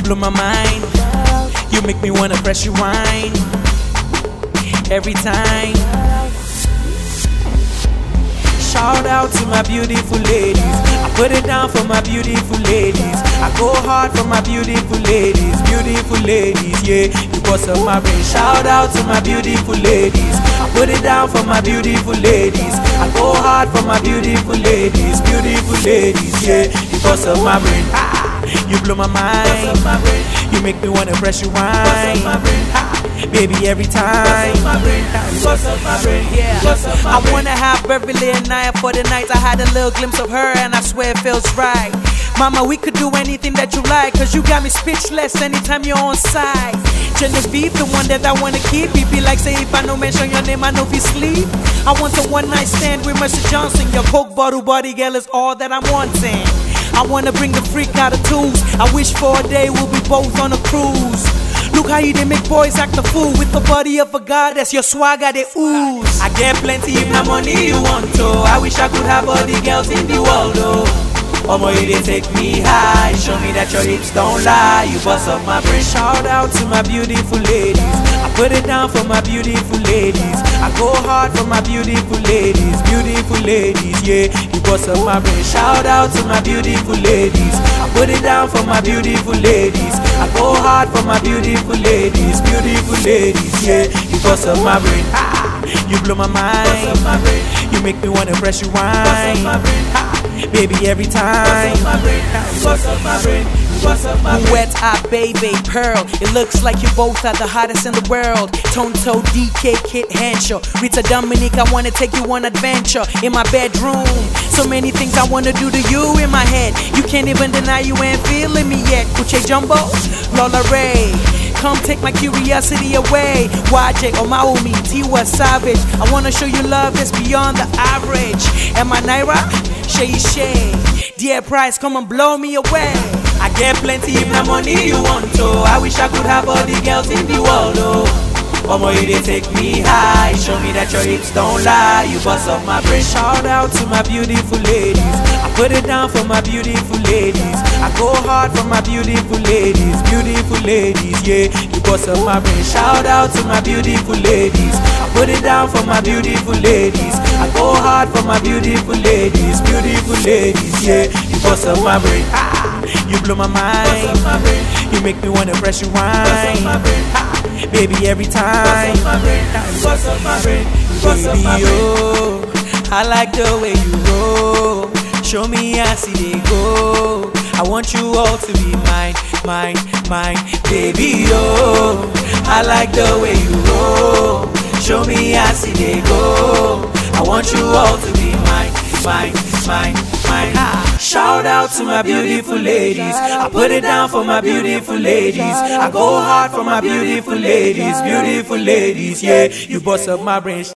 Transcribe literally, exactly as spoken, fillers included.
blow my mind. You make me wanna press rewind every time. Shout out to my beautiful ladies. I put it down for my beautiful ladies. I go hard for my beautiful ladies. Beautiful ladies, yeah, you bust up my brain. Shout out to my beautiful ladies. I put it down for my beautiful ladies. I go hard for my beautiful ladies. Beautiful ladies, yeah, you bust up my brain. Ah, you blow my mind. You make me wanna press rewind. Baby, every time. Yeah. I wanna have Beverly and Naya for the night. I had a little glimpse of her and I swear it feels right. Mama, we could do anything that you like, cause you got me speechless anytime you're on side. Genevieve, the one that I wanna keep. It be like say if I no mention your name, I know if you sleep. I want a one night stand with Mister Johnson. Your Coke bottle body girl is all that I'm wanting. I wanna bring the freak out of twos. I wish for a day we'll be both on a cruise. Look how you they make boys act a fool. With the body of a goddess, your swagger they ooze. I get plenty if na money you want to. I wish I could have all the girls in the world, oh. Omo, you they take me high. Show me that your hips don't lie. You bust up my brain. Shout out to my beautiful ladies. I put it down for my beautiful ladies. I go hard for my beautiful ladies. Beautiful ladies, yeah, you bust up my brain. Shout out to my beautiful ladies. I put it down for my beautiful ladies. I go hard for my beautiful ladies. Beautiful ladies, yeah, you bust up my brain. Ah, you blow my mind. You make me wanna press rewind. Baby, every time. Wet eye, baby, pearl. It looks like you both are the hottest in the world. Tonto, D K, Kit Henshaw, Rita Dominique, I wanna take you on adventure in my bedroom. So many things I wanna do to you in my head. You can't even deny you ain't feeling me yet. Kuche Jumbo, Lola Ray, come take my curiosity away. Y J Omaumi, Tiwa Savage, I wanna show you love that's beyond the average. Am I Naira? Shay Shay, dear price, come and blow me away. I get plenty if na money you want to. I wish I could have all the girls in the world, oh. Omo, you they take me high. Show me that your hips don't lie. You bust up my brain. Shout out to my beautiful ladies. I put it down for my beautiful ladies. I go hard for my beautiful ladies. Beautiful ladies, yeah, you bust up my brain. Shout out to my beautiful ladies. I put it down for my beautiful ladies. I go hard for my beautiful ladies. Beautiful ladies, yeah, you bust up my brain. Ah, you blow my mind. You make me wanna press rewind. Baby, every time. Baby, oh, I like the way you roll. Show me how see they go. I want you all to be mine, mine, mine. Baby, oh, I like the way you roll. Show me how see they go. I want you all to be mine, mine, mine, mine. Ha. Shout out to my beautiful ladies. I put it down for my beautiful ladies. I go hard for my beautiful ladies. Beautiful ladies, yeah, you bust up my brain.